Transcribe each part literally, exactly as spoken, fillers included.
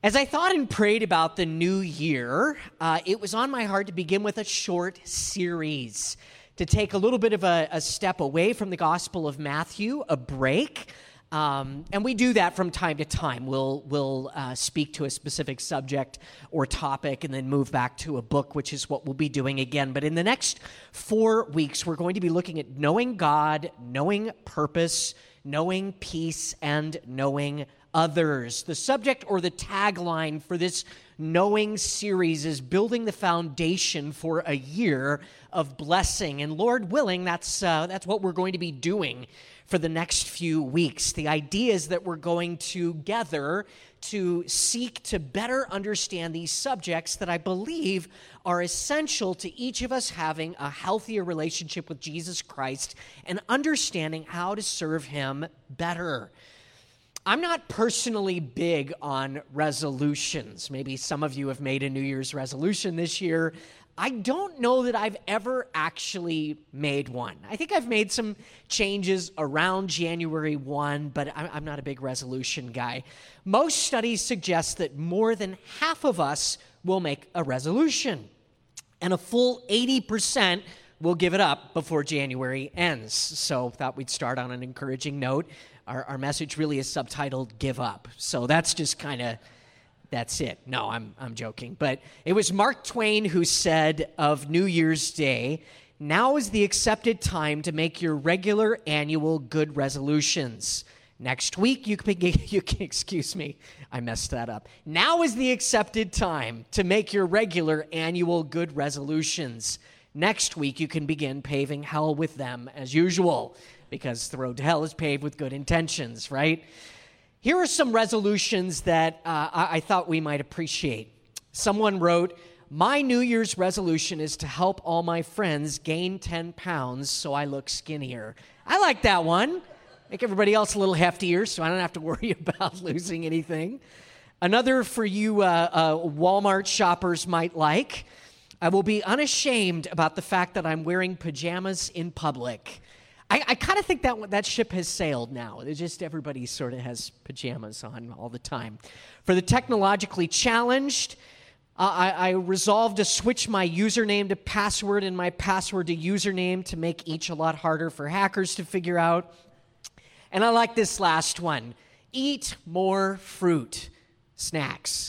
As I thought and prayed about the new year, uh, it was on my heart to begin with a short series, to take a little bit of a, a step away from the Gospel of Matthew, a break. Um, and we do that from time to time. We'll, we'll uh, speak to a specific subject or topic and then move back to a book, which is what we'll be doing again. But in the next four weeks, we're going to be looking at knowing God, knowing purpose, knowing peace, and knowing others. The subject or the tagline for this Knowing series is building the foundation for a year of blessing. And Lord willing, that's uh, that's what we're going to be doing for the next few weeks. The idea is that we're going together to seek to better understand these subjects that I believe are essential to each of us having a healthier relationship with Jesus Christ and understanding how to serve him better. I'm not personally big on resolutions. Maybe some of you have made a New Year's resolution this year. I don't know that I've ever actually made one. I think I've made some changes around January first, but I'm not a big resolution guy. Most studies suggest that more than half of us will make a resolution, and a full eighty percent will give it up before January ends. So thought we'd start on an encouraging note. Our, our message really is subtitled Give Up. So that's just kind of, that's it. No, I'm I'm joking. But it was Mark Twain who said of New Year's Day, "Now is the accepted time to make your regular annual good resolutions. Next week, you can, you can, excuse me, I messed that up. Now is the accepted time to make your regular annual good resolutions. Next week, you can begin paving hell with them as usual." Because the road to hell is paved with good intentions, right? Here are some resolutions that uh, I-, I thought we might appreciate. Someone wrote, "My New Year's resolution is to help all my friends gain ten pounds so I look skinnier." I like that one. Make everybody else a little heftier so I don't have to worry about losing anything. Another for you uh, uh, Walmart shoppers might like, "I will be unashamed about the fact that I'm wearing pajamas in public." I, I kind of think that that ship has sailed now. It's just everybody sort of has pajamas on all the time. For the technologically challenged, uh, I, I resolved to switch my username to password and my password to username to make each a lot harder for hackers to figure out. And I like this last one. Eat more fruit. Snacks.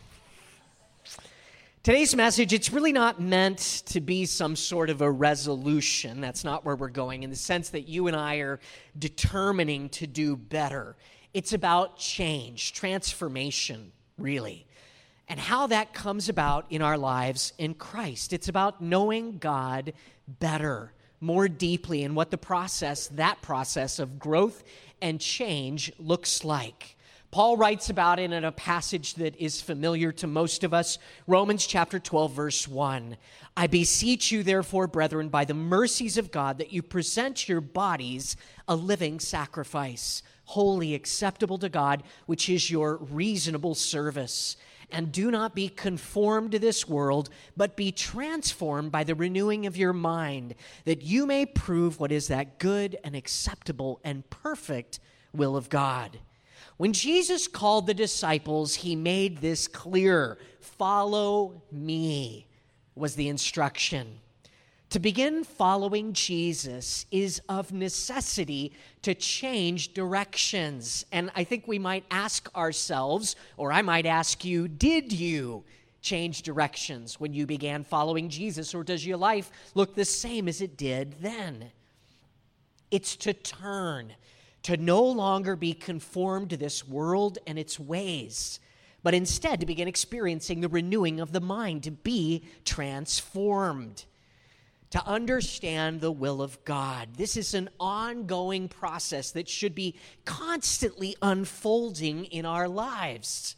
Today's message, it's really not meant to be some sort of a resolution. That's not where we're going, in the sense that you and I are determining to do better. It's about change, transformation, really, and how that comes about in our lives in Christ. It's about knowing God better, more deeply, and what the process, that process of growth and change looks like. Paul writes about it in a passage that is familiar to most of us, Romans chapter twelve, verse one. "I beseech you, therefore, brethren, by the mercies of God, that you present your bodies a living sacrifice, wholly acceptable to God, which is your reasonable service. And do not be conformed to this world, but be transformed by the renewing of your mind, that you may prove what is that good and acceptable and perfect will of God." When Jesus called the disciples, he made this clear. "Follow me," was the instruction. To begin following Jesus is of necessity to change directions. And I think we might ask ourselves, or I might ask you, did you change directions when you began following Jesus, or does your life look the same as it did then? It's to turn, to no longer be conformed to this world and its ways, but instead to begin experiencing the renewing of the mind, to be transformed, to understand the will of God. This is an ongoing process that should be constantly unfolding in our lives.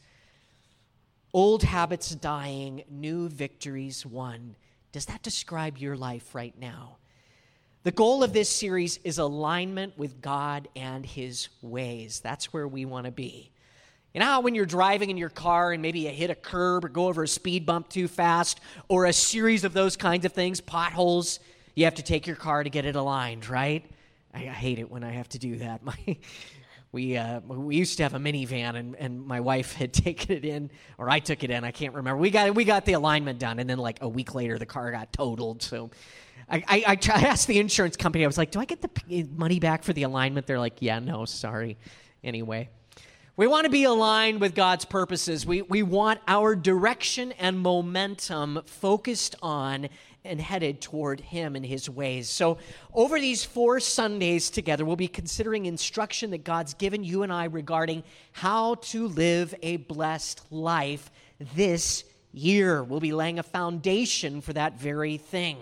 Old habits dying, new victories won. Does that describe your life right now? The goal of this series is alignment with God and his ways. That's where we want to be. You know how when you're driving in your car and maybe you hit a curb or go over a speed bump too fast, or a series of those kinds of things, potholes, you have to take your car to get it aligned, right? I, I hate it when I have to do that. My We uh, we used to have a minivan, and, and my wife had taken it in, or I took it in. I can't remember. We got we got the alignment done, and then like a week later, the car got totaled. So I I, I, tried, I asked the insurance company. I was like, "Do I get the money back for the alignment?" They're like, "Yeah, no, sorry." Anyway, we want to be aligned with God's purposes. We we want our direction and momentum focused on and headed toward him and his ways. So over these four Sundays together, we'll be considering instruction that God's given you and I regarding how to live a blessed life this year. We'll be laying a foundation for that very thing.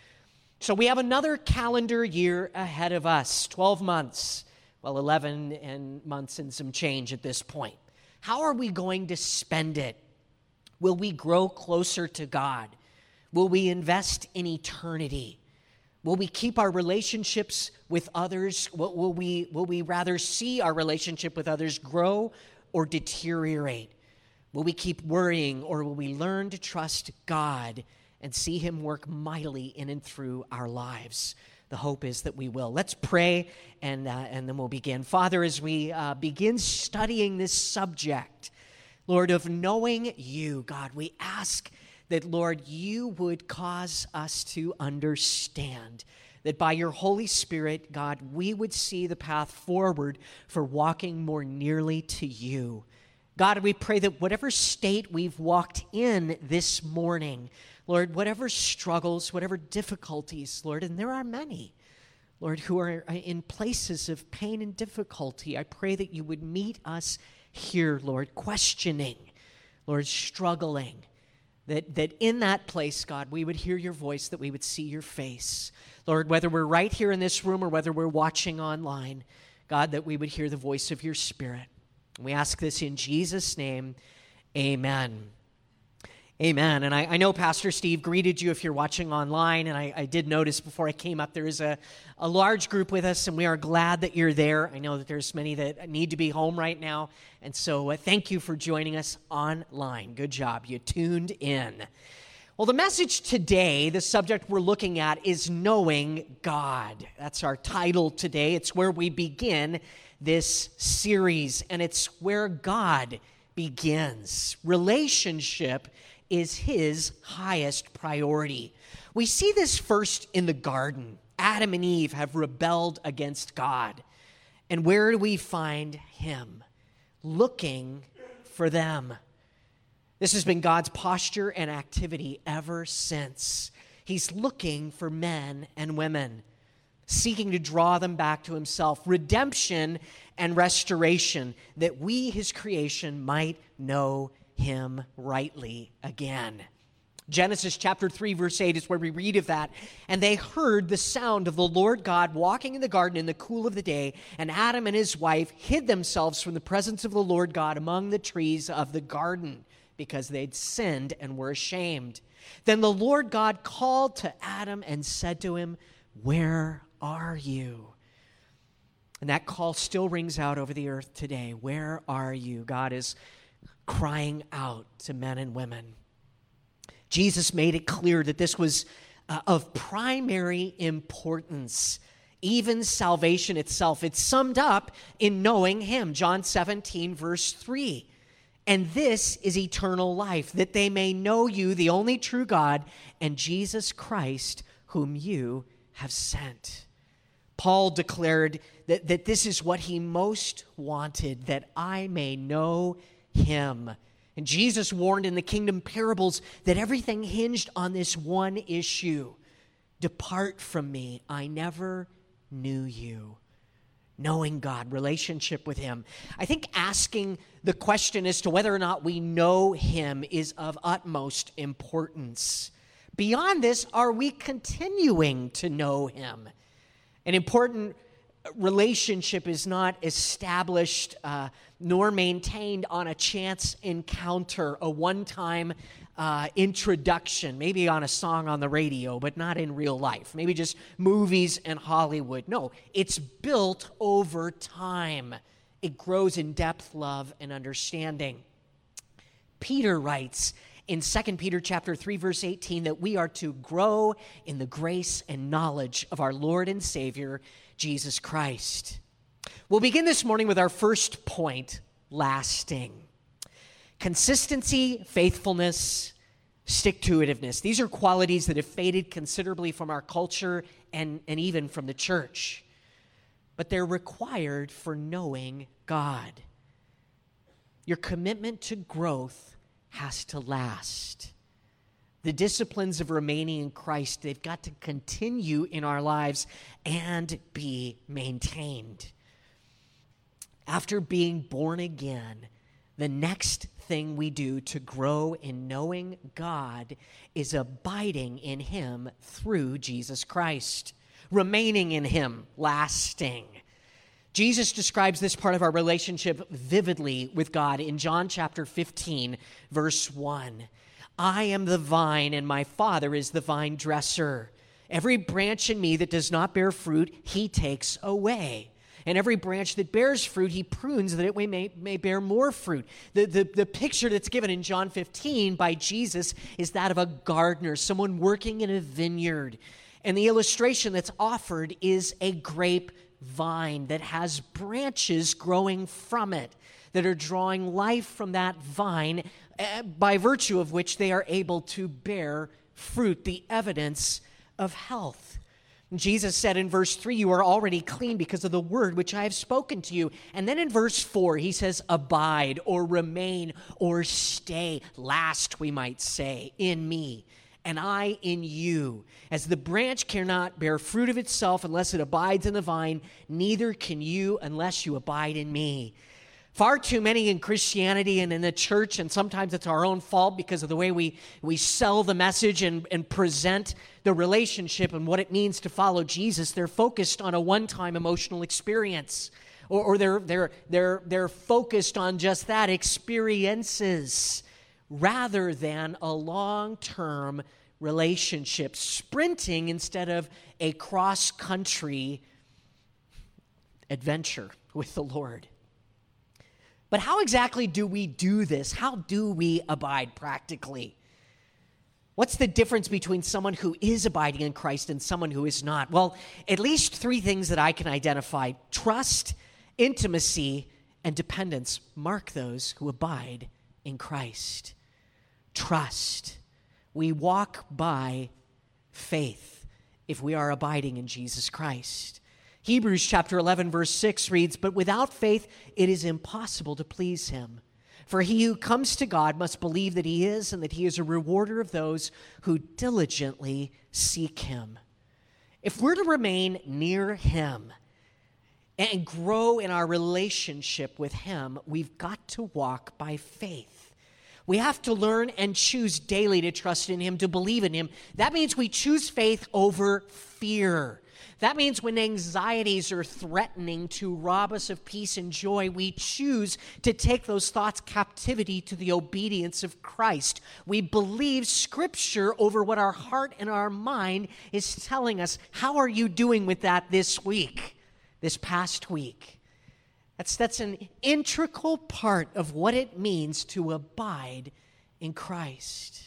So we have another calendar year ahead of us, twelve months, well, eleven and months and some change at this point. How are we going to spend it? Will we grow closer to God? Will we invest in eternity? Will we keep our relationships with others? Will, will, we, will we rather see our relationship with others grow or deteriorate? Will we keep worrying, or will we learn to trust God and see him work mightily in and through our lives? The hope is that we will. Let's pray, and, uh, and then we'll begin. Father, as we uh, begin studying this subject, Lord, of knowing you, God, we ask that, Lord, you would cause us to understand that by your Holy Spirit, God, we would see the path forward for walking more nearly to you. God, we pray that whatever state we've walked in this morning, Lord, whatever struggles, whatever difficulties, Lord, and there are many, Lord, who are in places of pain and difficulty, I pray that you would meet us here, Lord, questioning, Lord, struggling, That, that in that place, God, we would hear your voice, that we would see your face. Lord, whether we're right here in this room or whether we're watching online, God, that we would hear the voice of your Spirit. We ask this in Jesus' name, amen. Amen. And I, I know Pastor Steve greeted you if you're watching online, and I, I did notice before I came up there is a, a large group with us, and we are glad that you're there. I know that there's many that need to be home right now, and so uh, thank you for joining us online. Good job. You tuned in. Well, the message today, the subject we're looking at, is knowing God. That's our title today. It's where we begin this series, and it's where God begins. Relationship is his highest priority. We see this first in the garden. Adam and Eve have rebelled against God. And where do we find him? Looking for them. This has been God's posture and activity ever since. He's looking for men and women, seeking to draw them back to himself. Redemption and restoration, that we, his creation, might know him rightly again. Genesis chapter three, verse eight is where we read of that. And they heard the sound of the Lord God walking in the garden in the cool of the day, and Adam and his wife hid themselves from the presence of the Lord God among the trees of the garden, because they'd sinned and were ashamed. Then the Lord God called to Adam and said to him, "Where are you?" And that call still rings out over the earth today. Where are you? God is crying out to men and women. Jesus made it clear that this was uh, of primary importance, even salvation itself. It's summed up in knowing him, John seventeen, verse three. And this is eternal life, that they may know you, the only true God, and Jesus Christ, whom you have sent. Paul declared that, that this is what he most wanted, that I may know him. And Jesus warned in the kingdom parables that everything hinged on this one issue. Depart from me, I never knew you. Knowing God, relationship with him. I think asking the question as to whether or not we know him is of utmost importance. Beyond this, are we continuing to know him? An important relationship is not established uh, nor maintained on a chance encounter, a one-time uh, introduction, maybe on a song on the radio, but not in real life. Maybe just movies and Hollywood. No, it's built over time. It grows in depth, love, and understanding. Peter writes in Second Peter chapter three, verse eighteen, that we are to grow in the grace and knowledge of our Lord and Savior, Jesus Christ. We'll begin this morning with our first point, lasting. Consistency, faithfulness, stick-to-itiveness. These are qualities that have faded considerably from our culture and, and even from the church. But they're required for knowing God. Your commitment to growth has to last. The disciplines of remaining in Christ, they've got to continue in our lives and be maintained. After being born again, the next thing we do to grow in knowing God is abiding in Him through Jesus Christ, remaining in Him, lasting. Jesus describes this part of our relationship vividly with God in John chapter fifteen, verse one. I am the vine, and my Father is the vine dresser. Every branch in me that does not bear fruit, He takes away. And every branch that bears fruit, He prunes that it may, may bear more fruit. The, the, the picture that's given in John fifteen by Jesus is that of a gardener, someone working in a vineyard. And the illustration that's offered is a grape vine that has branches growing from it that are drawing life from that vine, uh, by virtue of which they are able to bear fruit, the evidence of health. Jesus said in verse three, you are already clean because of the word which I have spoken to you. And then in verse four, he says, abide or remain or stay, last we might say, in me, and I in you. As the branch cannot bear fruit of itself unless it abides in the vine, neither can you unless you abide in me. Far too many in Christianity and in the church, and sometimes it's our own fault because of the way we, we sell the message and, and present the relationship and what it means to follow Jesus, they're focused on a one-time emotional experience. Or, or they're, they're, they're, they're focused on just that, experiences, rather than a long-term relationship, sprinting instead of a cross-country adventure with the Lord. But how exactly do we do this? How do we abide practically? What's the difference between someone who is abiding in Christ and someone who is not? Well, at least three things that I can identify: trust, intimacy, and dependence mark those who abide in Christ. Trust. We walk by faith if we are abiding in Jesus Christ. Hebrews chapter eleven, verse six reads, but without faith it is impossible to please Him. For he who comes to God must believe that He is, and that He is a rewarder of those who diligently seek Him. If we're to remain near Him and grow in our relationship with Him, we've got to walk by faith. We have to learn and choose daily to trust in Him, to believe in Him. That means we choose faith over fear. That means when anxieties are threatening to rob us of peace and joy, we choose to take those thoughts captivity to the obedience of Christ. We believe Scripture over what our heart and our mind is telling us. How are you doing with that this week, this past week? That's, that's an integral part of what it means to abide in Christ.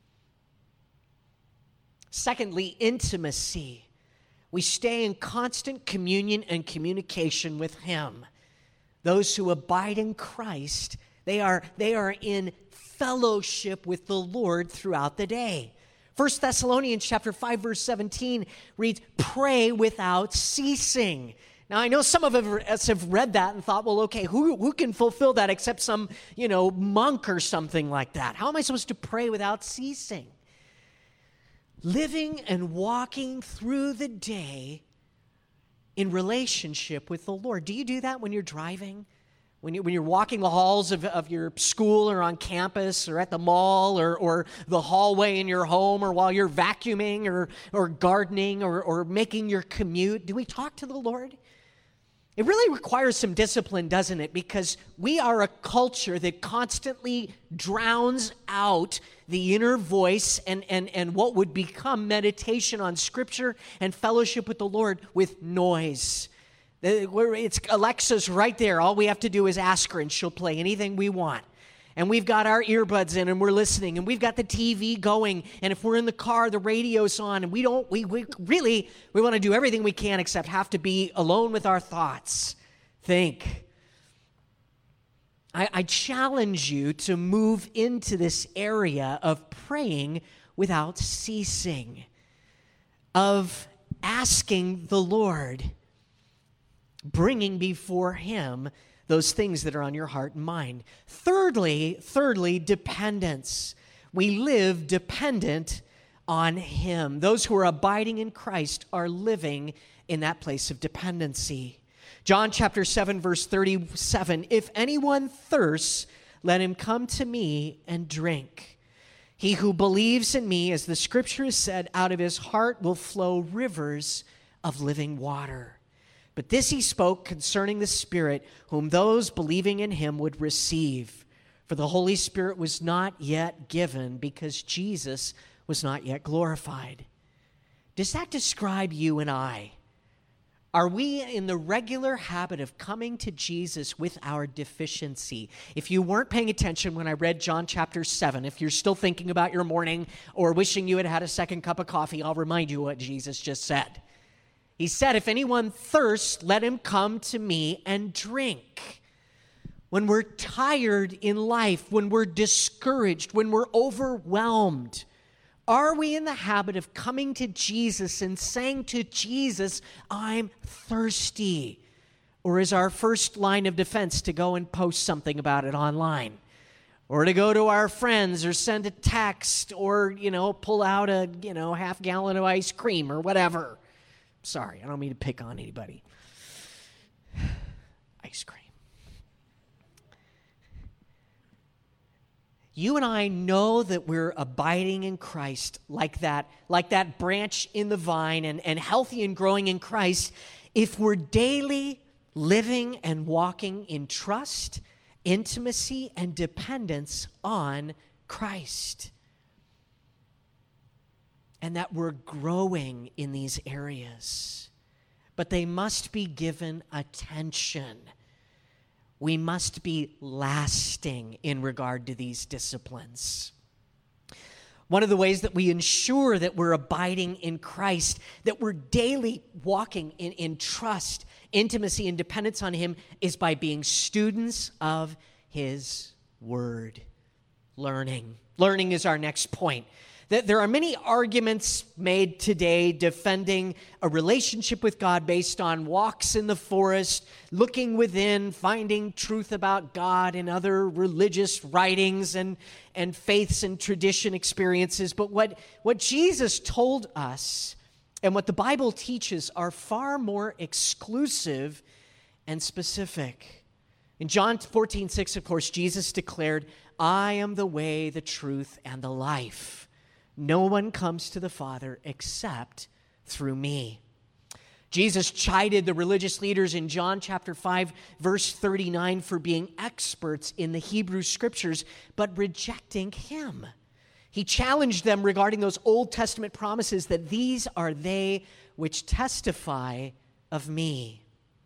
Secondly, intimacy. We stay in constant communion and communication with Him. Those who abide in Christ, they are, they are in fellowship with the Lord throughout the day. First Thessalonians chapter five, verse seventeen reads, pray without ceasing. Now, I know some of us have read that and thought, well, okay, who, who can fulfill that except some, you know, monk or something like that? How am I supposed to pray without ceasing? Living and walking through the day in relationship with the Lord. Do you do that when you're driving? When, you, when you're walking the halls of, of your school or on campus or at the mall or, or the hallway in your home, or while you're vacuuming or, or gardening or, or making your commute? Do we talk to the Lord? It really requires some discipline, doesn't it? Because we are a culture that constantly drowns out the inner voice and, and, and what would become meditation on Scripture and fellowship with the Lord with noise. It's Alexa's right there. All we have to do is ask her and she'll play anything we want. And we've got our earbuds in and we're listening, and we've got the T V going, and if we're in the car, the radio's on, and we don't, we, we really, we want to do everything we can except have to be alone with our thoughts. think. I, I challenge you to move into this area of praying without ceasing, of asking the Lord, bringing before him those things that are on your heart and mind. Thirdly, thirdly, dependence. We live dependent on him. Those who are abiding in Christ are living in that place of dependency. John chapter seven, verse thirty-seven, if anyone thirsts, let him come to me and drink. He who believes in me, as the scripture has said, out of his heart will flow rivers of living water. But this he spoke concerning the Spirit, whom those believing in him would receive. For the Holy Spirit was not yet given, because Jesus was not yet glorified. Does that describe you and I? Are we in the regular habit of coming to Jesus with our deficiency? If you weren't paying attention when I read John chapter seven, if you're still thinking about your morning or wishing you had had a second cup of coffee, I'll remind you what Jesus just said. He said, if anyone thirsts, let him come to me and drink. When we're tired in life, when we're discouraged, when we're overwhelmed, are we in the habit of coming to Jesus and saying to Jesus, I'm thirsty? Or is our first line of defense to go and post something about it online? Or to go to our friends or send a text or, you know, pull out a, you know, half gallon of ice cream or whatever. Sorry, I don't mean to pick on anybody. Ice cream. You and I know that we're abiding in Christ like that, like that branch in the vine and, and healthy and growing in Christ if we're daily living and walking in trust, intimacy, and dependence on Christ. And that we're growing in these areas. But they must be given attention. We must be lasting in regard to these disciplines. One of the ways that we ensure that we're abiding in Christ, that we're daily walking in, in trust, intimacy, and dependence on him is by being students of his word. Learning. Learning is our next point. There are many arguments made today defending a relationship with God based on walks in the forest, looking within, finding truth about God in other religious writings and, and faiths and tradition experiences. But what, what Jesus told us and what the Bible teaches are far more exclusive and specific. In John fourteen six, of course, Jesus declared, I am the way, the truth, and the life. No one comes to the Father except through me. Jesus chided the religious leaders in John chapter five, verse thirty-nine for being experts in the Hebrew Scriptures, but rejecting him. He challenged them regarding those Old Testament promises that these are they which testify of me.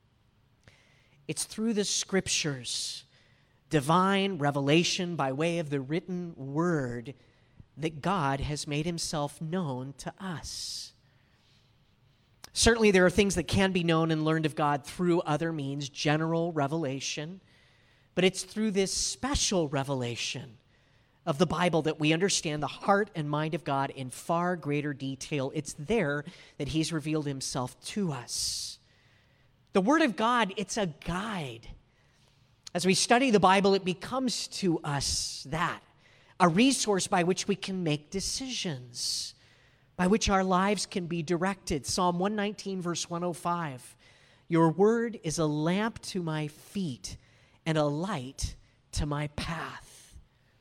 It's through the Scriptures, divine revelation by way of the written word, that God has made himself known to us. Certainly there are things that can be known and learned of God through other means, general revelation, but it's through this special revelation of the Bible that we understand the heart and mind of God in far greater detail. It's there that he's revealed himself to us. The Word of God, it's a guide. As we study the Bible, it becomes to us that, a resource by which we can make decisions, by which our lives can be directed. Psalm one nineteen, verse one oh five, your word is a lamp to my feet and a light to my path.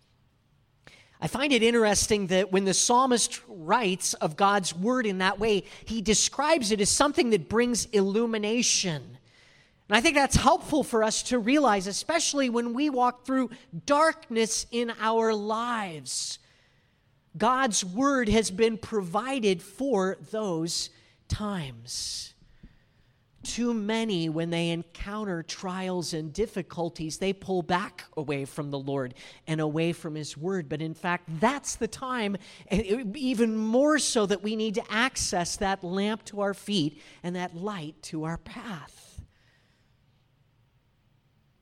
I find it interesting that when the psalmist writes of God's word in that way, he describes it as something that brings illumination. And I think that's helpful for us to realize, especially when we walk through darkness in our lives. God's word has been provided for those times. Too many, when they encounter trials and difficulties, they pull back away from the Lord and away from his word. But in fact, that's the time, and even more so, that we need to access that lamp to our feet and that light to our path.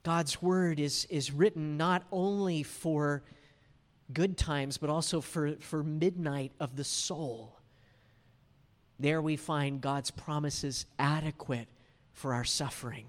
God's word is, is written not only for good times, but also for, for midnight of the soul. There we find God's promises adequate for our suffering.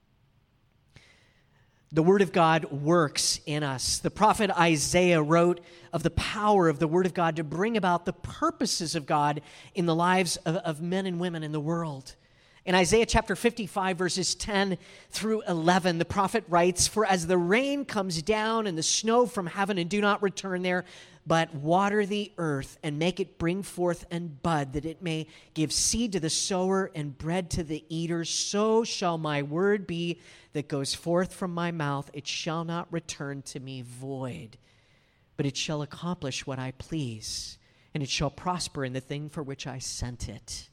The Word of God works in us. The prophet Isaiah wrote of the power of the Word of God to bring about the purposes of God in the lives of, of men and women in the world. In Isaiah chapter fifty-five, verses ten through eleven, the prophet writes, "For as the rain comes down and the snow from heaven and do not return there, but water the earth and make it bring forth and bud, that it may give seed to the sower and bread to the eater, so shall my word be that goes forth from my mouth. It shall not return to me void, but it shall accomplish what I please, and it shall prosper in the thing for which I sent it."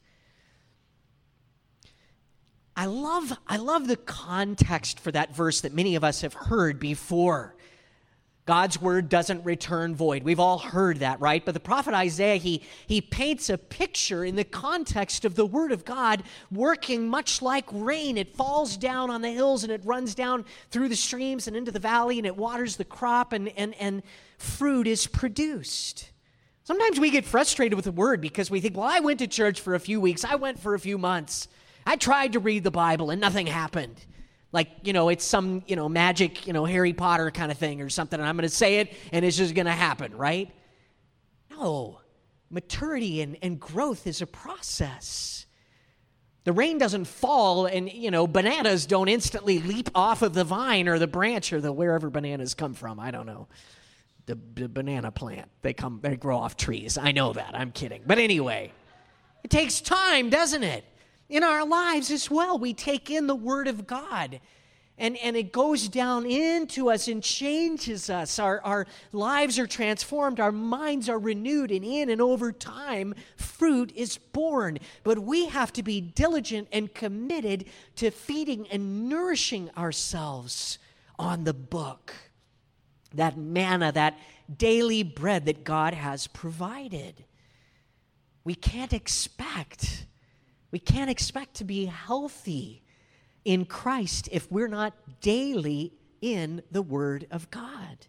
I love, I love the context for that verse that many of us have heard before. God's word doesn't return void. We've all heard that, right? But the prophet Isaiah, he, he paints a picture in the context of the word of God working much like rain. It falls down on the hills and it runs down through the streams and into the valley and it waters the crop and, and, and fruit is produced. Sometimes we get frustrated with the word because we think, well, I went to church for a few weeks. I went for a few months. I tried to read the Bible and nothing happened. Like, you know, it's some, you know, magic, you know, Harry Potter kind of thing or something, and I'm going to say it, and it's just going to happen, right? No. Maturity and, and growth is a process. The rain doesn't fall, and, you know, bananas don't instantly leap off of the vine or the branch or the wherever bananas come from. I don't know. The, the banana plant. They come, they grow off trees. I know that. I'm kidding. But anyway, it takes time, doesn't it? In our lives as well, we take in the Word of God, and, and it goes down into us and changes us. Our, our lives are transformed, our minds are renewed, and in and over time, fruit is born. But we have to be diligent and committed to feeding and nourishing ourselves on the book, that manna, that daily bread that God has provided. We can't expect... We can't expect to be healthy in Christ if we're not daily in the Word of God.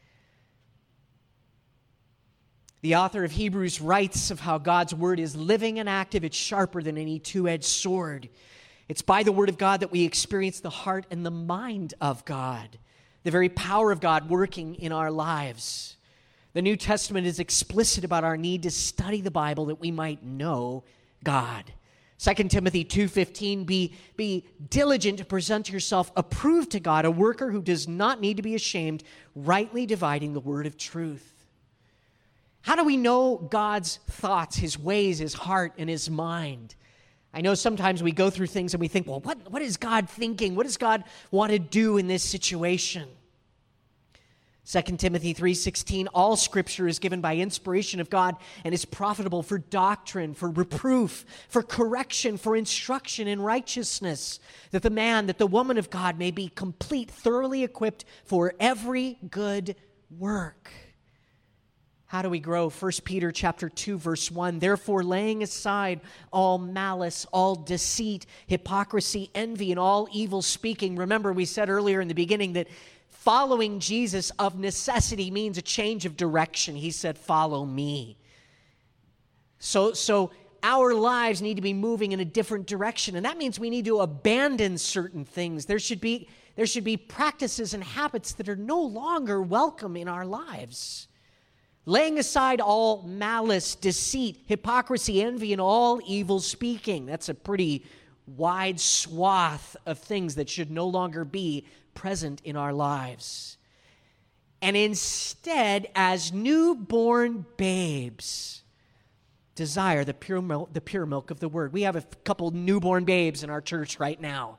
The author of Hebrews writes of how God's Word is living and active. It's sharper than any two-edged sword. It's by the Word of God that we experience the heart and the mind of God, the very power of God working in our lives. The New Testament is explicit about our need to study the Bible that we might know God. Second Timothy two fifteen, be, be diligent to present yourself approved to God, a worker who does not need to be ashamed, rightly dividing the word of truth. How do we know God's thoughts, his ways, his heart, and his mind? I know sometimes we go through things and we think, well, what, what is God thinking? What does God want to do in this situation? Second Timothy three sixteen, all Scripture is given by inspiration of God and is profitable for doctrine, for reproof, for correction, for instruction in righteousness, that the man, that the woman of God may be complete, thoroughly equipped for every good work. How do we grow? First Peter chapter two, verse one, therefore laying aside all malice, all deceit, hypocrisy, envy, and all evil speaking. Remember, we said earlier in the beginning that following Jesus of necessity means a change of direction. He said, follow me. So, so our lives need to be moving in a different direction, and that means we need to abandon certain things. There should be, there should be practices and habits that are no longer welcome in our lives. Laying aside all malice, deceit, hypocrisy, envy, and all evil speaking. That's a pretty wide swath of things that should no longer be present in our lives. And instead, as newborn babes, desire the pure milk, the pure milk of the word. We have a couple newborn babes in our church right now.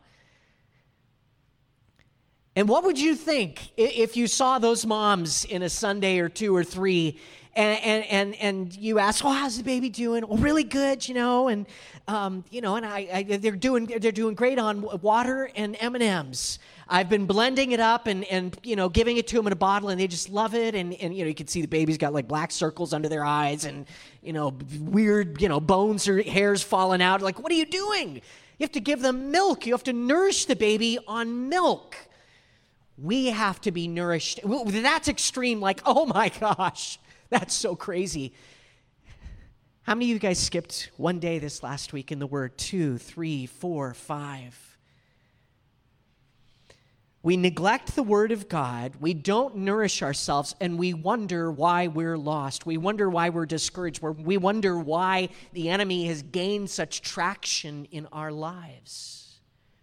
And what would you think if you saw those moms in a Sunday or two or three, and and and, and you ask, "Oh, how's the baby doing?" "Oh, really good, you know." And um, you know, and I, I they're doing they're doing great on water and M and M's. I've been blending it up and and you know giving it to them in a bottle, and they just love it. And and you know you can see the baby's got like black circles under their eyes, and you know weird you know bones or hairs falling out. Like, what are you doing? You have to give them milk. You have to nourish the baby on milk. We have to be nourished. That's extreme, like, oh my gosh, that's so crazy. How many of you guys skipped one day this last week in the Word? Two, three, four, five. We neglect the Word of God, we don't nourish ourselves, and we wonder why we're lost. We wonder why we're discouraged. We wonder why the enemy has gained such traction in our lives.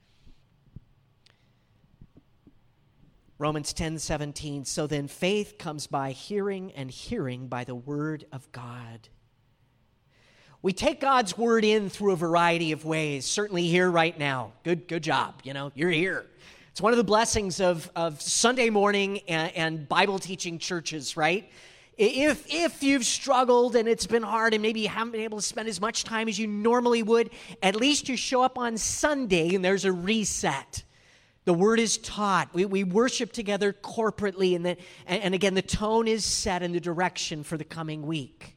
Romans ten seventeen, so then faith comes by hearing, and hearing by the Word of God. We take God's Word in through a variety of ways, certainly here right now. Good, good job, you know, you're here. It's one of the blessings of, of Sunday morning and, and Bible teaching churches, right? If, if you've struggled and it's been hard and maybe you haven't been able to spend as much time as you normally would, at least you show up on Sunday and there's a reset. The Word is taught. We, we worship together corporately, and, the, and, and again, the tone is set in the direction for the coming week.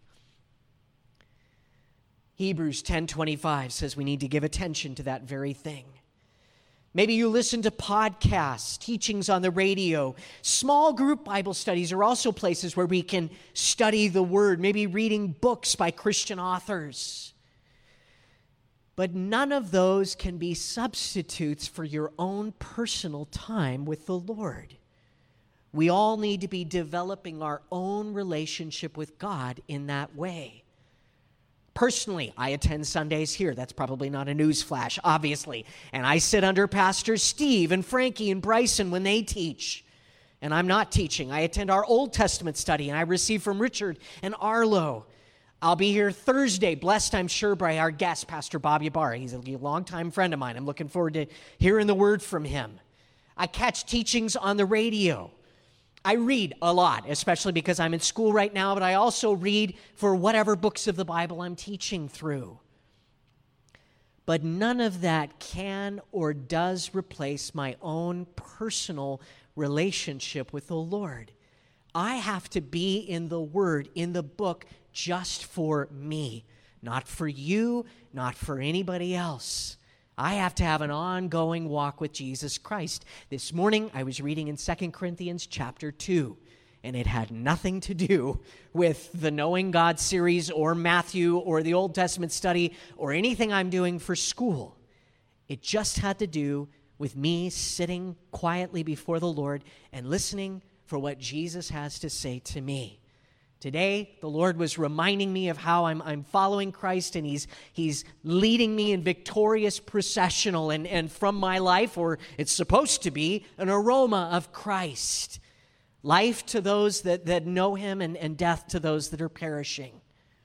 Hebrews ten twenty-five says we need to give attention to that very thing. Maybe you listen to podcasts, teachings on the radio. Small group Bible studies are also places where we can study the Word, maybe reading books by Christian authors. But none of those can be substitutes for your own personal time with the Lord. We all need to be developing our own relationship with God in that way. Personally, I attend Sundays here. That's probably not a news flash, obviously. And I sit under Pastors Steve and Frankie and Bryson when they teach. And I'm not teaching. I attend our Old Testament study, and I receive from Richard and Arlo. I'll be here Thursday, blessed, I'm sure, by our guest, Pastor Bob Ybarra. He's a longtime friend of mine. I'm looking forward to hearing the word from him. I catch teachings on the radio. I read a lot, especially because I'm in school right now, but I also read for whatever books of the Bible I'm teaching through. But none of that can or does replace my own personal relationship with the Lord. I have to be in the Word, in the book, just for me, not for you, not for anybody else. I have to have an ongoing walk with Jesus Christ. This morning, I was reading in Second Corinthians chapter two, and it had nothing to do with the Knowing God series or Matthew or the Old Testament study or anything I'm doing for school. It just had to do with me sitting quietly before the Lord and listening for what Jesus has to say to me. Today, the Lord was reminding me of how I'm, I'm following Christ, and he's, he's leading me in victorious processional, and, and from my life, or it's supposed to be, an aroma of Christ. Life to those that, that know him, and, and death to those that are perishing.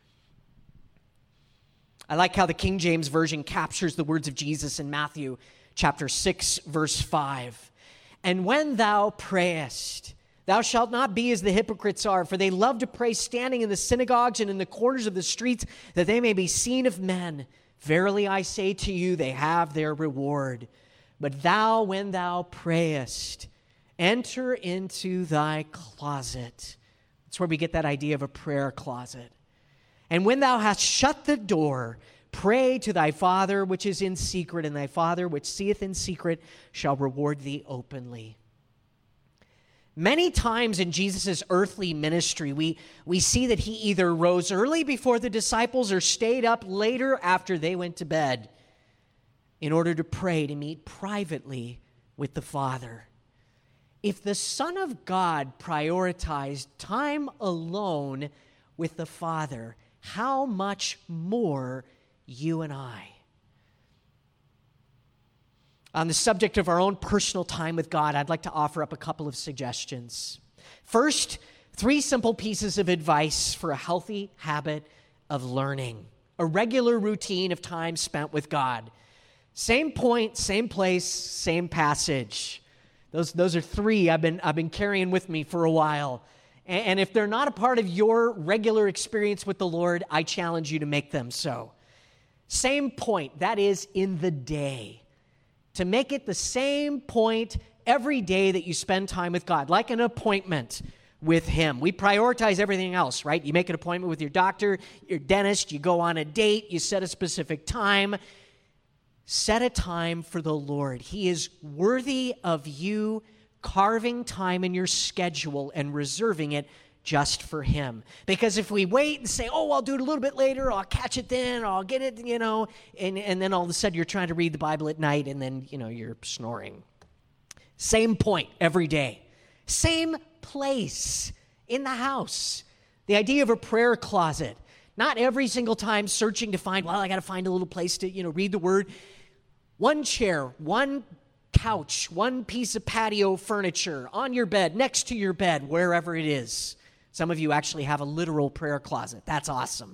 I like how the King James Version captures the words of Jesus in Matthew chapter six, verse five. And when thou prayest, thou shalt not be as the hypocrites are, for they love to pray standing in the synagogues and in the corners of the streets, that they may be seen of men. Verily I say to you, they have their reward. But thou, when thou prayest, enter into thy closet. That's where we get that idea of a prayer closet. And when thou hast shut the door, pray to thy Father which is in secret, and thy Father which seeth in secret shall reward thee openly. Many times in Jesus' earthly ministry, we, we see that he either rose early before the disciples or stayed up later after they went to bed in order to pray, to meet privately with the Father. If the Son of God prioritized time alone with the Father, how much more you and I? On the subject of our own personal time with God, I'd like to offer up a couple of suggestions. First, three simple pieces of advice for a healthy habit of learning. A regular routine of time spent with God. Same point, same place, same passage. Those, those are three I've been, I've been carrying with me for a while. And, and if they're not a part of your regular experience with the Lord, I challenge you to make them so. Same point, that is in the day. To make it the same point every day that you spend time with God, like an appointment with him. We prioritize everything else, right? You make an appointment with your doctor, your dentist, you go on a date, you set a specific time. Set a time for the Lord. He is worthy of you carving time in your schedule and reserving it just for him. Because if we wait and say, oh, I'll do it a little bit later, I'll catch it then, I'll get it, you know, and, and then all of a sudden you're trying to read the Bible at night and then, you know, you're snoring. Same point every day. Same place in the house. The idea of a prayer closet. Not every single time searching to find, well, I got to find a little place to, you know, read the word. One chair, one couch, one piece of patio furniture on your bed, next to your bed, wherever it is. Some of you actually have a literal prayer closet. That's awesome.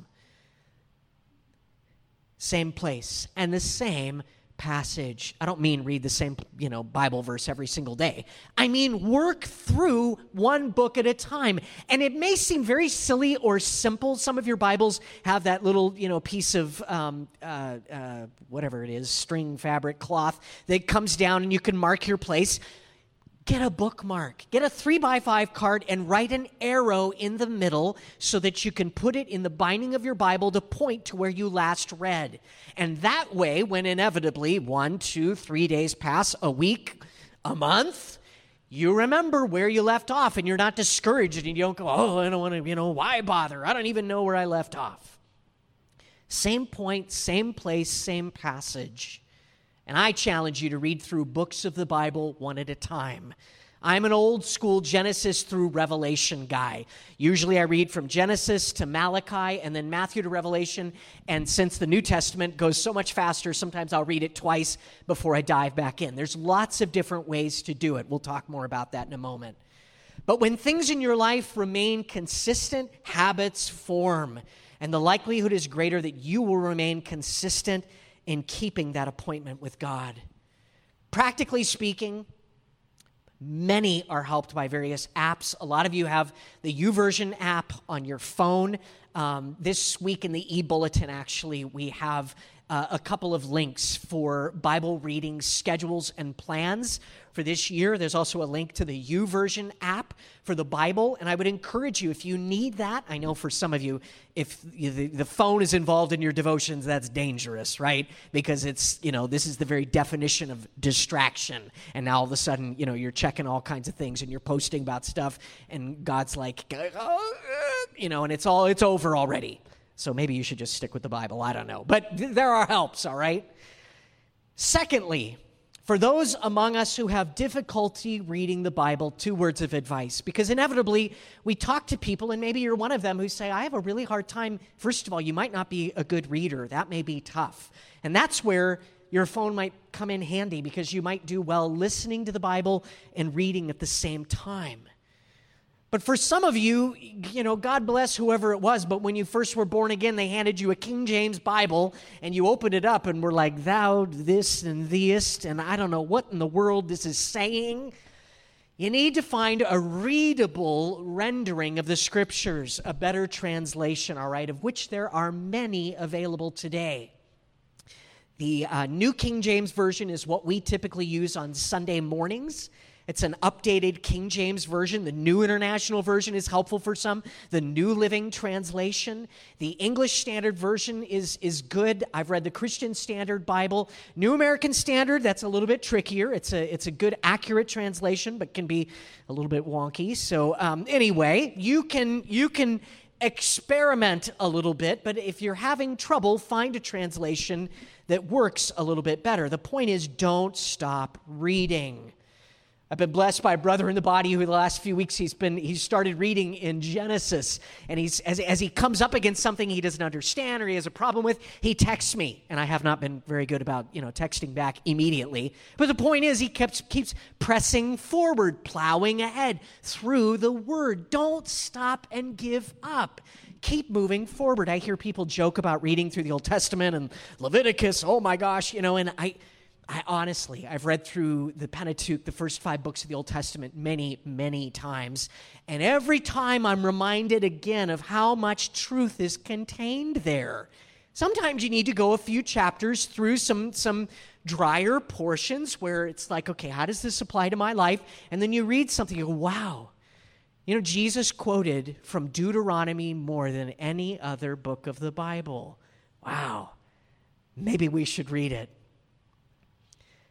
Same place and the same passage. I don't mean read the same, you know, Bible verse every single day. I mean work through one book at a time. And it may seem very silly or simple. Some of your Bibles have that little, you know, piece of um, uh, uh, whatever it is, string, fabric, cloth that comes down and you can mark your place. Get a bookmark. Get a three by five card and write an arrow in the middle so that you can put it in the binding of your Bible to point to where you last read. And that way, when inevitably one, two, three days pass, a week, a month, you remember where you left off and you're not discouraged and you don't go, oh, I don't want to, you know, why bother? I don't even know where I left off. Same point, same place, same passage. And I challenge you to read through books of the Bible one at a time. I'm an old school Genesis through Revelation guy. Usually I read from Genesis to Malachi and then Matthew to Revelation. And since the New Testament goes so much faster, sometimes I'll read it twice before I dive back in. There's lots of different ways to do it. We'll talk more about that in a moment. But when things in your life remain consistent, habits form. And the likelihood is greater that you will remain consistent in keeping that appointment with God. Practically speaking, many are helped by various apps. A lot of you have the YouVersion app on your phone. Um, this week in the e-bulletin, actually, we have uh, a couple of links for Bible reading schedules and plans for this year. There's also a link to the YouVersion app for the Bible, and I would encourage you, if you need that, I know for some of you, if the, the phone is involved in your devotions, that's dangerous, right? Because it's, you know, this is the very definition of distraction, and now all of a sudden, you know, you're checking all kinds of things, and you're posting about stuff, and God's like, you know, and it's all, it's over already. So maybe you should just stick with the Bible. I don't know. But th- there are helps, all right? Secondly, for those among us who have difficulty reading the Bible, two words of advice. Because inevitably, we talk to people, and maybe you're one of them who say, I have a really hard time. First of all, you might not be a good reader. That may be tough. And that's where your phone might come in handy, because you might do well listening to the Bible and reading at the same time. But for some of you, you know, God bless whoever it was, but when you first were born again, they handed you a King James Bible, and you opened it up and were like, thou, this, and theist, and I don't know what in the world this is saying. You need to find a readable rendering of the Scriptures, a better translation, all right, of which there are many available today. The uh, New King James Version is what we typically use on Sunday mornings. It's an updated King James Version. The New International Version is helpful for some. The New Living Translation. The English Standard Version is, is good. I've read the Christian Standard Bible. New American Standard, that's a little bit trickier. It's a, it's a good, accurate translation, but can be a little bit wonky. So um, anyway, you can, you can experiment a little bit, but if you're having trouble, find a translation that works a little bit better. The point is, don't stop reading. I've been blessed by a brother in the body who the last few weeks he's been he's started reading in Genesis, and he's as, as he comes up against something he doesn't understand or he has a problem with, he texts me, and I have not been very good about, you know, texting back immediately. But the point is, he keeps keeps pressing forward, plowing ahead through the Word. Don't stop and give up. Keep moving forward. I hear people joke about reading through the Old Testament and Leviticus. Oh my gosh, you know, and I. I honestly, I've read through the Pentateuch, the first five books of the Old Testament, many, many times. And every time I'm reminded again of how much truth is contained there. Sometimes you need to go a few chapters through some, some drier portions where it's like, okay, how does this apply to my life? And then you read something, you go, wow. You know, Jesus quoted from Deuteronomy more than any other book of the Bible. Wow. Maybe we should read it.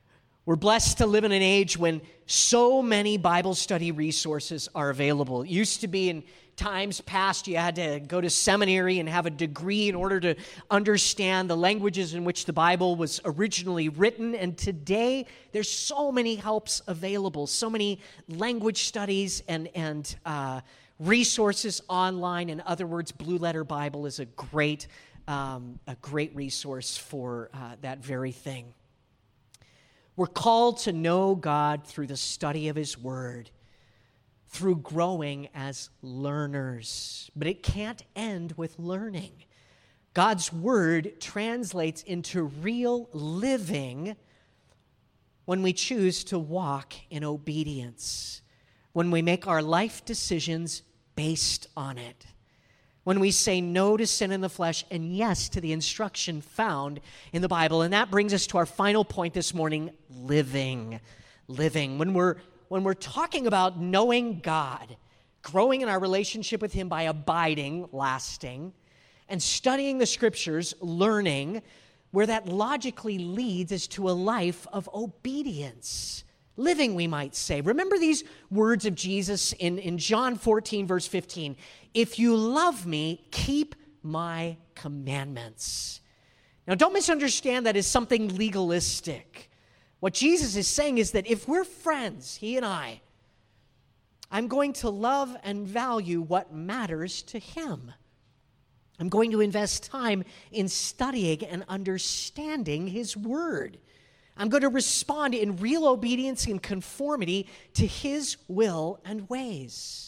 We're blessed to live in an age when so many Bible study resources are available. It used to be in times past you had to go to seminary and have a degree in order to understand the languages in which the Bible was originally written. And today, there's so many helps available, so many language studies and, and uh, resources online. In other words, Blue Letter Bible is a great, um, a great resource for uh, that very thing. We're called to know God through the study of His Word, through growing as learners. But it can't end with learning. God's Word translates into real living when we choose to walk in obedience, when we make our life decisions based on it, when we say no to sin in the flesh and yes to the instruction found in the Bible. And that brings us to our final point this morning, living. Living. When we're, when we're talking about knowing God, growing in our relationship with Him by abiding, lasting, and studying the Scriptures, learning, where that logically leads is to a life of obedience. Living, we might say. Remember these words of Jesus in, in John fourteen, verse fifteen. If you love me, keep my commandments. Now, don't misunderstand that as something legalistic. What Jesus is saying is that if we're friends, He and I, I'm going to love and value what matters to Him. I'm going to invest time in studying and understanding His Word. I'm going to respond in real obedience and conformity to His will and ways.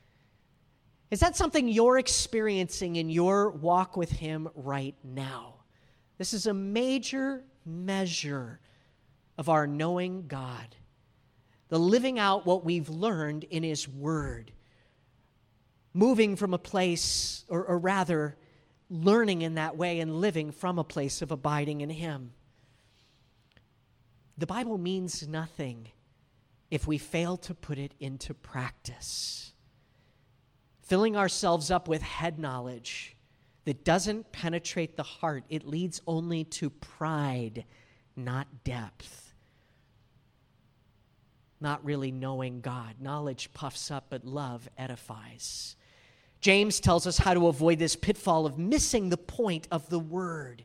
Is that something you're experiencing in your walk with Him right now? This is a major measure of our knowing God, the living out what we've learned in His Word, moving from a place, or, or rather, learning in that way and living from a place of abiding in Him. The Bible means nothing if we fail to put it into practice. Filling ourselves up with head knowledge that doesn't penetrate the heart, it leads only to pride, not depth. Not really knowing God. Knowledge puffs up, but love edifies. James tells us how to avoid this pitfall of missing the point of the Word.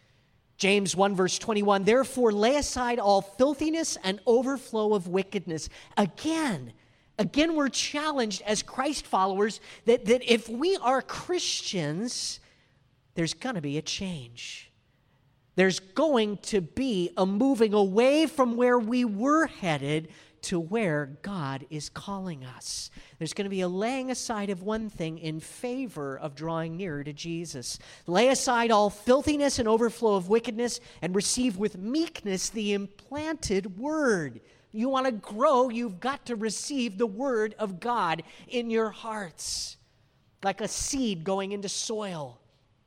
James one, verse twenty-one, therefore lay aside all filthiness and overflow of wickedness. Again, again we're challenged as Christ followers that, that if we are Christians, there's going to be a change. There's going to be a moving away from where we were headed to where God is calling us. There's going to be a laying aside of one thing in favor of drawing nearer to Jesus. Lay aside all filthiness and overflow of wickedness and receive with meekness the implanted word. You want to grow, you've got to receive the word of God in your hearts, like a seed going into soil,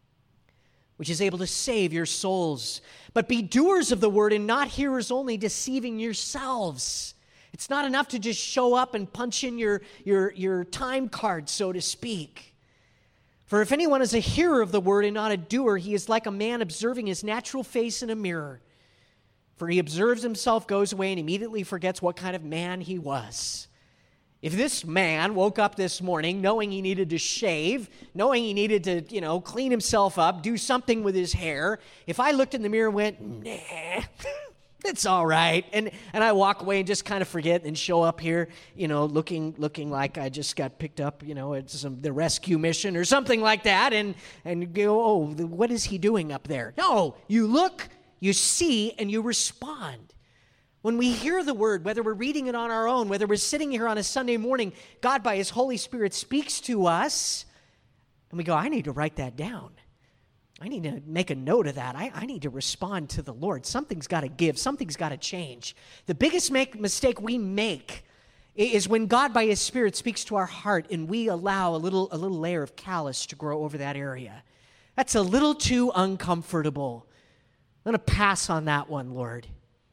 which is able to save your souls. But be doers of the word and not hearers only, deceiving yourselves. It's not enough to just show up and punch in your, your, your time card, so to speak. For if anyone is a hearer of the word and not a doer, he is like a man observing his natural face in a mirror. For he observes himself, goes away, and immediately forgets what kind of man he was. If this man woke up this morning knowing he needed to shave, knowing he needed to, you know, clean himself up, do something with his hair, if I looked in the mirror and went, nah, it's all right, and and I walk away and just kind of forget and show up here, you know, looking looking like I just got picked up, you know, it's some, the rescue mission or something like that, and, and go, oh, what is he doing up there? No, you look, you see, and you respond. When we hear the word, whether we're reading it on our own, whether we're sitting here on a Sunday morning, God by His Holy Spirit speaks to us, and we go, I need to write that down. I need to make a note of that. I, I need to respond to the Lord. Something's got to give. Something's got to change. The biggest make, mistake we make is when God by His Spirit speaks to our heart and we allow a little, a little layer of callus to grow over that area. That's a little too uncomfortable. I'm going to pass on that one, Lord.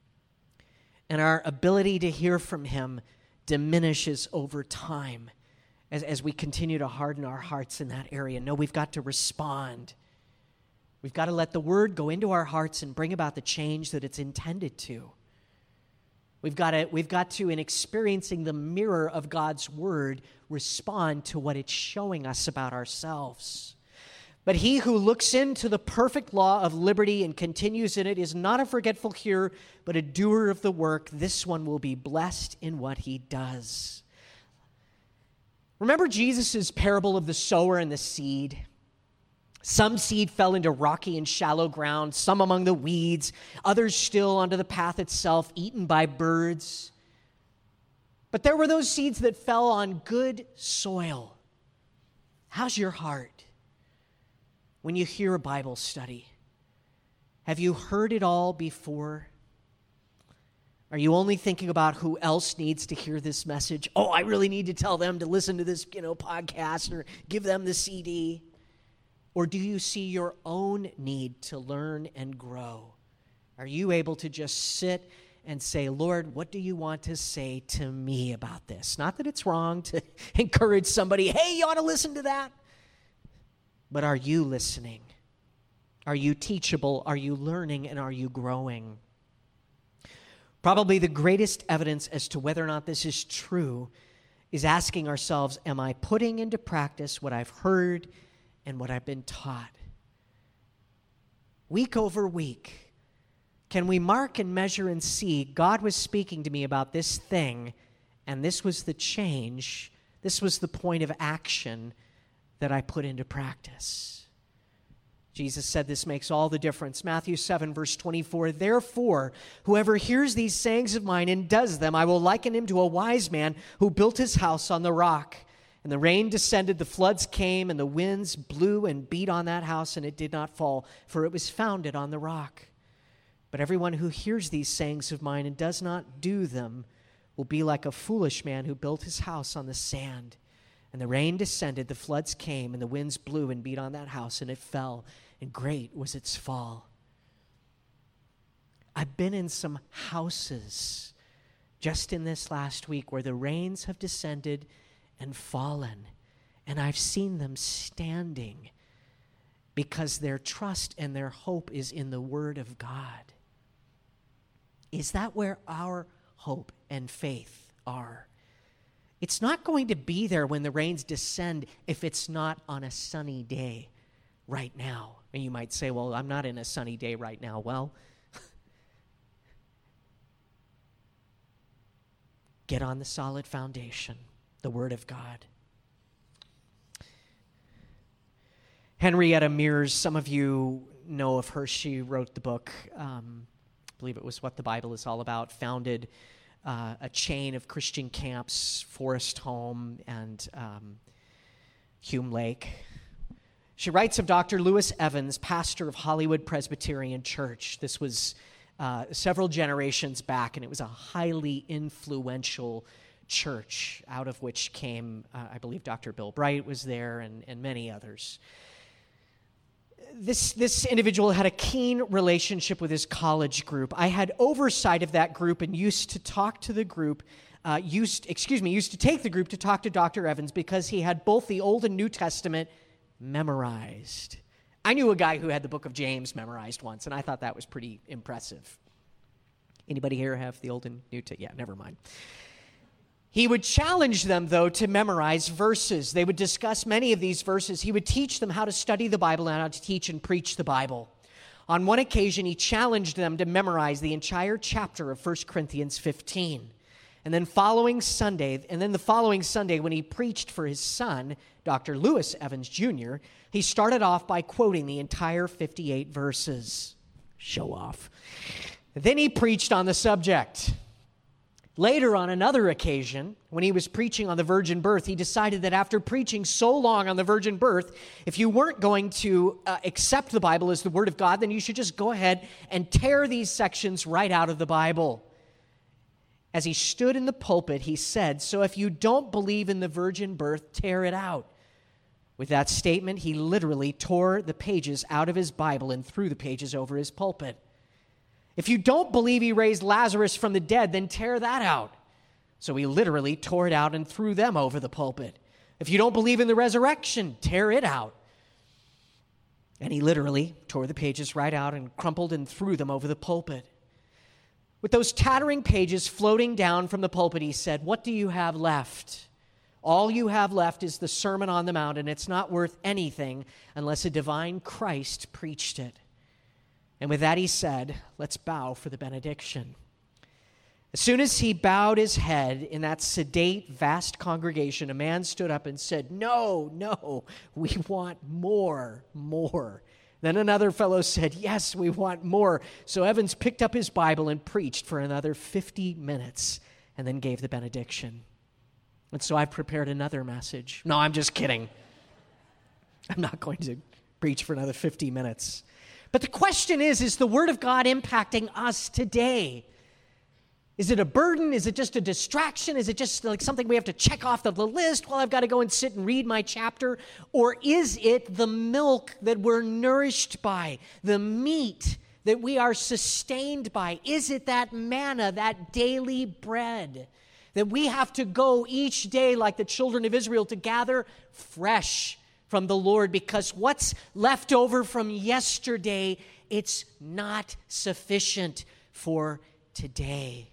And our ability to hear from Him diminishes over time as, as we continue to harden our hearts in that area. No, we've got to respond. We've got to let the Word go into our hearts and bring about the change that it's intended to. We've got to, we've got to, in experiencing the mirror of God's word, respond to what it's showing us about ourselves. But he who looks into the perfect law of liberty and continues in it is not a forgetful hearer, but a doer of the work. This one will be blessed in what he does. Remember Jesus' parable of the sower and the seed? Some seed fell into rocky and shallow ground, some among the weeds, others still onto the path itself, eaten by birds. But there were those seeds that fell on good soil. How's your heart when you hear a Bible study? Have you heard it all before? Are you only thinking about who else needs to hear this message? Oh, I really need to tell them to listen to this, you know, podcast or give them the C D. Or do you see your own need to learn and grow? Are you able to just sit and say, Lord, what do you want to say to me about this? Not that it's wrong to encourage somebody, hey, you ought to listen to that. But are you listening? Are you teachable? Are you learning? And are you growing? Probably the greatest evidence as to whether or not this is true is asking ourselves, am I putting into practice what I've heard and what I've been taught? Week over week, can we mark and measure and see God was speaking to me about this thing, and this was the change, this was the point of action that I put into practice? Jesus said this makes all the difference. Matthew seven, verse twenty-four, therefore, whoever hears these sayings of mine and does them, I will liken him to a wise man who built his house on the rock. And the rain descended, the floods came, and the winds blew and beat on that house, and it did not fall, for it was founded on the rock. But everyone who hears these sayings of mine and does not do them will be like a foolish man who built his house on the sand. And the rain descended, the floods came, and the winds blew and beat on that house, and it fell, and great was its fall. I've been in some houses just in this last week where the rains have descended and fallen, and I've seen them standing because their trust and their hope is in the Word of God. Is that where our hope and faith are? It's not going to be there when the rains descend if it's not on a sunny day right now. And you might say, well, I'm not in a sunny day right now. Well, get on the solid foundation, the Word of God. Henrietta Mears, some of you know of her. She wrote the book, um, I believe it was What the Bible is All About, founded uh, a chain of Christian camps, Forest Home and um, Hume Lake. She writes of Doctor Lewis Evans, pastor of Hollywood Presbyterian Church. This was uh, several generations back, and it was a highly influential church, out of which came, uh, I believe Doctor Bill Bright was there, and, and many others. This, this individual had a keen relationship with his college group. I had oversight of that group and used to talk to the group, uh, used, excuse me, used to take the group to talk to Doctor Evans because he had both the Old and New Testament memorized. I knew a guy who had the book of James memorized once, and I thought that was pretty impressive. Anybody here have the Old and New Testament? Yeah, never mind. He would challenge them, though, to memorize verses. They would discuss many of these verses. He would teach them how to study the Bible and how to teach and preach the Bible. On one occasion, he challenged them to memorize the entire chapter of First Corinthians fifteen. And then following Sunday, and then the following Sunday when he preached for his son, Doctor Lewis Evans Junior, he started off by quoting the entire fifty-eight verses. Show off. Then he preached on the subject. Later, on another occasion, when he was preaching on the virgin birth, he decided that after preaching so long on the virgin birth, if you weren't going to uh, accept the Bible as the Word of God, then you should just go ahead and tear these sections right out of the Bible. As he stood in the pulpit, he said, "So if you don't believe in the virgin birth, tear it out." With that statement, he literally tore the pages out of his Bible and threw the pages over his pulpit. If you don't believe he raised Lazarus from the dead, then tear that out. So he literally tore it out and threw them over the pulpit. If you don't believe in the resurrection, tear it out. And he literally tore the pages right out and crumpled and threw them over the pulpit. With those tattering pages floating down from the pulpit, he said, "What do you have left? All you have left is the Sermon on the Mount, and it's not worth anything unless a divine Christ preached it." And with that he said, "Let's bow for the benediction." As soon as he bowed his head in that sedate, vast congregation, a man stood up and said, "No, no, we want more, more." Then another fellow said, "Yes, we want more." So Evans picked up his Bible and preached for another fifty minutes and then gave the benediction. And so I've prepared another message. No, I'm just kidding. I'm not going to preach for another fifty minutes. But the question is, is the Word of God impacting us today? Is it a burden? Is it just a distraction? Is it just like something we have to check off the list? Well, I've got to go and sit and read my chapter. Or is it the milk that we're nourished by, the meat that we are sustained by? Is it that manna, that daily bread that we have to go each day like the children of Israel to gather fresh from the Lord? Because what's left over from yesterday, it's not sufficient for today.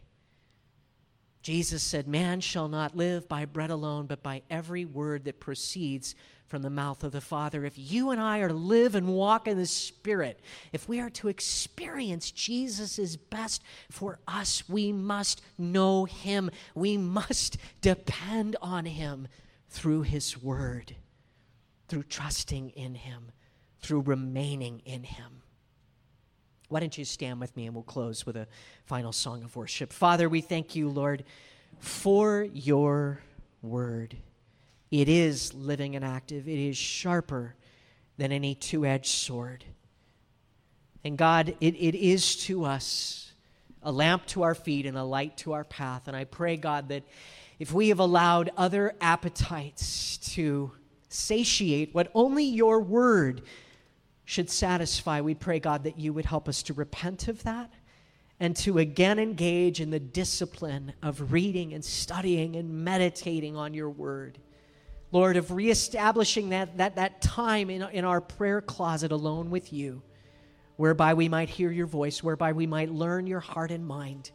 Jesus said, "Man shall not live by bread alone, but by every word that proceeds from the mouth of the Father." If you and I are to live and walk in the Spirit, if we are to experience Jesus' best for us, we must know Him. We must depend on Him through His Word, through trusting in Him, through remaining in Him. Why don't you stand with me and we'll close with a final song of worship. Father, we thank you, Lord, for your word. It is living and active. It is sharper than any two-edged sword. And God, it, it is to us a lamp to our feet and a light to our path. And I pray, God, that if we have allowed other appetites to satiate what only your word should satisfy, we pray, God, that you would help us to repent of that and to again engage in the discipline of reading and studying and meditating on your word. Lord, of reestablishing that, that, that time in, in our prayer closet alone with you, whereby we might hear your voice, whereby we might learn your heart and mind.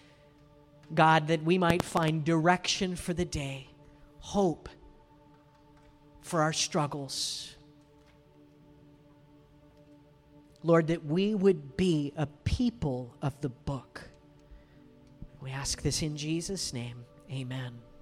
God, that we might find direction for the day, hope for our struggles. Lord, that we would be a people of the book. We ask this in Jesus' name. Amen.